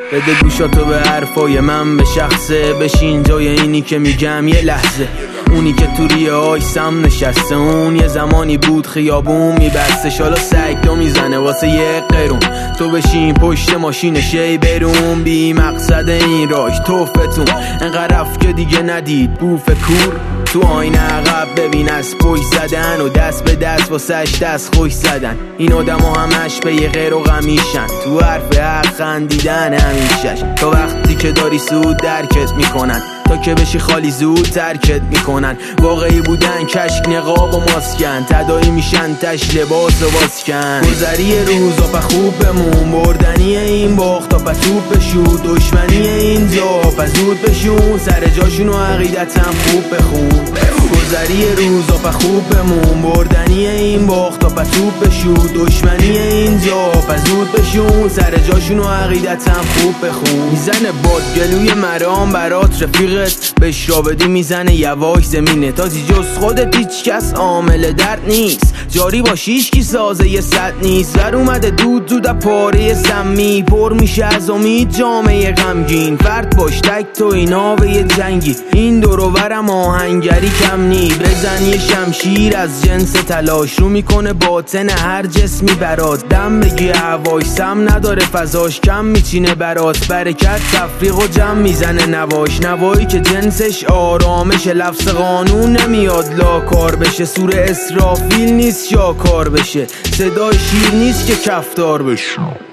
بده گوشاتو به حرفای من به شخصه، بشین جای اینی که میگم یه لحظه. اونی که تو ریه های سم نشسته، اون یه زمانی بود خیابون میبسته، شالا سگدو میزنه واسه یه قرون. تو بشین پشت ماشین شی برون، بی مقصد این راش توفتون انقدر رفت که دیگه ندید بوف کور. تو آینه عقب ببین از پشت زدن و دست به دست واسش دست خوش زدن. این آدم ها همش به یه غیر و غمیشن، تو حرف حق خندیدن همیشش. تا وقتی که داری سود درکت میکنن، تا که بشی خالی زود ترکت میکنن. واقعی بودن کشک نقاب و ماسکن، تدایی میشن تش لباس و باسکن. گذری روزا پا خوب بمون، بردنی این باخت تا پا توپ بشود. دشمنی اینجا پا زود بشون، سر جاشون و عقیدتم خوب بخون. گذری روزا پا خوب بمون، بردنی این باخت تا پا توپ بشود. دشمنی اینجا پا زود بشون، سر جاشون و عقیدتم خوب بخون. میزنه باد گلوی مرام برات رفیقت، بهش را بدی میزنه یواش زمینه. تازی جز خودت هیچ کس عامل درد نیست، جاری باشی هیچکی سازه یه صد نیست. ور اومده دود پاره سمی، پر میشه از امید جامعه غمگین. فرد باش تک تو اینا به یه جنگی، این دور و برم آهنگری کم نی. بزن یه شمشیر از جنس تلاش، رو میکنه باطن هر جسمی برات. دم بگی هواش سم نداره فضاش، کم میچینه برات برکت تفریق و جمع میزنه نواش. نوایی که جنسش آرامش، لفظ قانون نمیاد لا کار بشه. سور اسرافیل نیست شاکار بشه، صدای شیر نیست که کفتار بشه.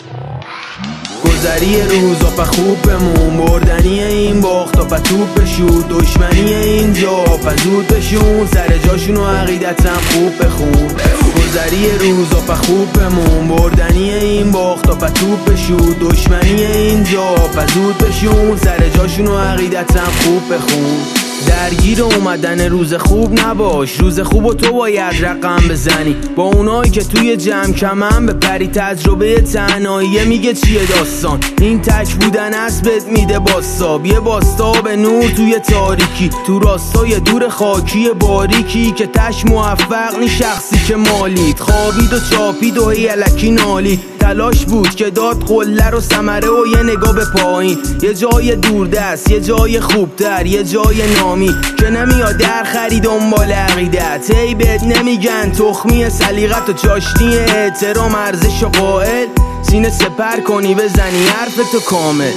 گذری روزا پا خوب بمون، بردنی این باخت تا پا توپ بشود. دشمنی اینجا پا زود بشون، سر جاشون و عقیدتم خوب بخون. گذری روزا پا خوب بمون، بردنی این باخت تا پا توپ بشود. دشمنی اینجا پا زود بشون، سر جاشون و عقیدتم خوب بخون. درگیر اومدن روز خوب نباش، روز خوب و تو باید رقم بزنی. با اونایی که توی جمع کمن به پری، تجربه تنهایی میگه چیه داستان. این تک بودن اسبت میده باستاب، یه باستاب نور توی تاریکی. تو راستای دور خاکی باریکی که تش موفق نی شخصی که مالید. خوابید و چاپید و هی الکی نالید، تلاش بود که داد قله رو ثمره و یه نگاه به پایین. یه جای دوردست، یه جای خوبتر، یه جای نامی که نمیاد در خرید دنبال عقیدت. هی بهت نمیگن تخمی سلیقت و چاشنی احترام ارزش و قائل. سینه سپر کنی بزنی حرف تو کامل.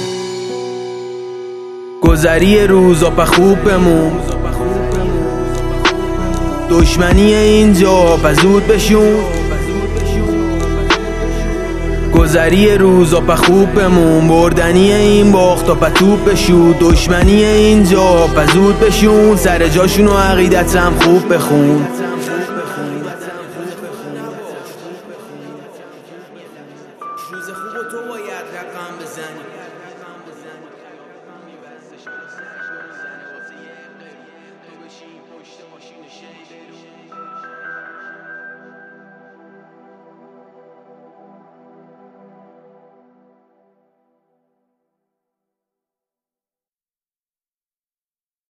گذری روزا پا خوب بمون، دشمنی اینجا پا زود بشون. گذری روزا پا خوب بمون، بردنی این باخت تا پا توپ بشود. دشمنی اینجا پا زود بشون، سر جاشون و عقیدتم خوب بخون.